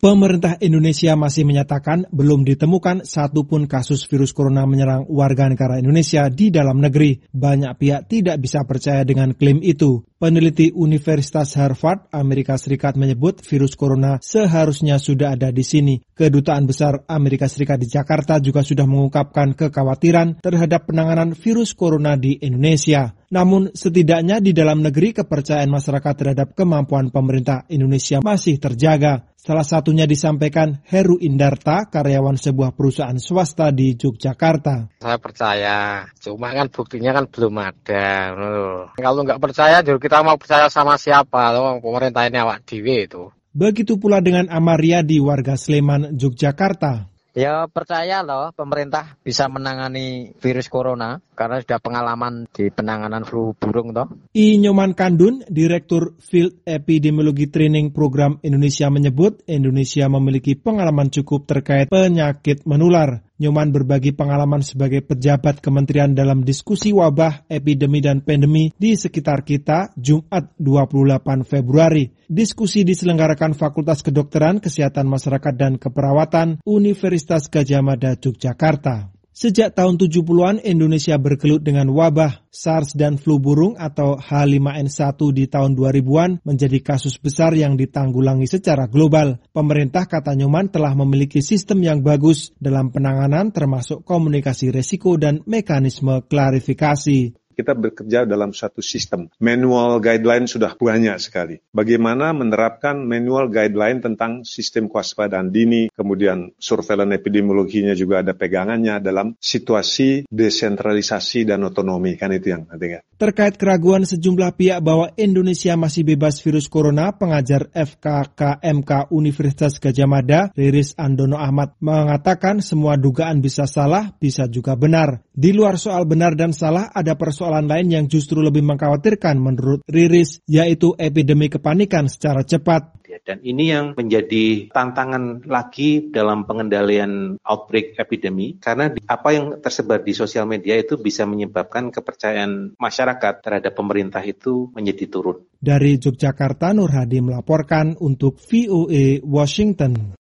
Pemerintah Indonesia masih menyatakan belum ditemukan satupun kasus virus corona menyerang warga negara Indonesia di dalam negeri. Banyak pihak tidak bisa percaya dengan klaim itu. Peneliti Universitas Harvard, Amerika Serikat menyebut virus corona seharusnya sudah ada di sini. Kedutaan Besar Amerika Serikat di Jakarta juga sudah mengungkapkan kekhawatiran terhadap penanganan virus corona di Indonesia. Namun setidaknya di dalam negeri kepercayaan masyarakat terhadap kemampuan pemerintah Indonesia masih terjaga. Salah satunya disampaikan Heru Indarta, karyawan sebuah perusahaan swasta di Yogyakarta. Saya percaya, cuma kan buktinya kan belum ada. Kalau nggak percaya, kita mau percaya sama siapa? Pemerintah ini awak dewe itu. Begitu pula dengan Amaria di warga Sleman, Yogyakarta. Ya percaya loh pemerintah bisa menangani virus corona karena sudah pengalaman di penanganan flu burung toh. I Nyoman Kandun, Direktur Field Epidemiologi Training Program Indonesia menyebut Indonesia memiliki pengalaman cukup terkait penyakit menular. Nyoman berbagi pengalaman sebagai pejabat kementerian dalam diskusi wabah, epidemi, dan pandemi di sekitar kita Jumat 28 Februari. Diskusi diselenggarakan Fakultas Kedokteran, Kesehatan Masyarakat, dan Keperawatan Universitas Gadjah Mada, Yogyakarta. Sejak tahun 70-an, Indonesia bergelut dengan wabah. SARS dan flu burung atau H5N1 di tahun 2000-an menjadi kasus besar yang ditanggulangi secara global. Pemerintah, kata Nyoman, telah memiliki sistem yang bagus dalam penanganan termasuk komunikasi risiko dan mekanisme klarifikasi. Kita bekerja dalam satu sistem. Manual guideline sudah banyak sekali. Bagaimana menerapkan manual guideline tentang sistem kewaspadaan dini, kemudian surveillance epidemiologinya juga ada pegangannya dalam situasi desentralisasi dan otonomi. Kan itu yang penting. Terkait keraguan sejumlah pihak bahwa Indonesia masih bebas virus corona, pengajar FKKMK Universitas Gadjah Mada, Riris Andono Ahmad, mengatakan semua dugaan bisa salah, bisa juga benar. Di luar soal benar dan salah, ada persoalan lain yang justru lebih mengkhawatirkan menurut Riris, yaitu epidemi kepanikan secara cepat. Dan ini yang menjadi tantangan lagi dalam pengendalian outbreak epidemi, karena apa yang tersebar di sosial media itu bisa menyebabkan kepercayaan masyarakat terhadap pemerintah itu menjadi turun. Dari Yogyakarta, Nur Hadi melaporkan untuk VOA Washington.